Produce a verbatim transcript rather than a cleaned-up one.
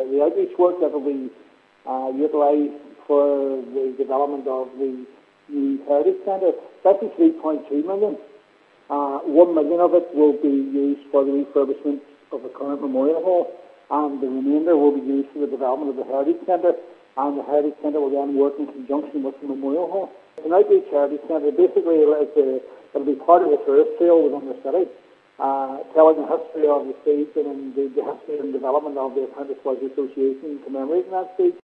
uh, the outreach work that will be uh, utilised for the development of the new Heritage Centre. fifty-three point two million. Uh, one million of it will be used for the refurbishment of the current Memorial Hall, and the remainder will be used for the development of the Heritage Centre, and the Heritage Centre will then work in conjunction with the Memorial Hall. An outreach Heritage Centre, basically it's a, it'll be part of the tourist trail within the city, uh, telling the history of the siege and the, the history and development of the Apprentice Workers Association, commemorating that siege.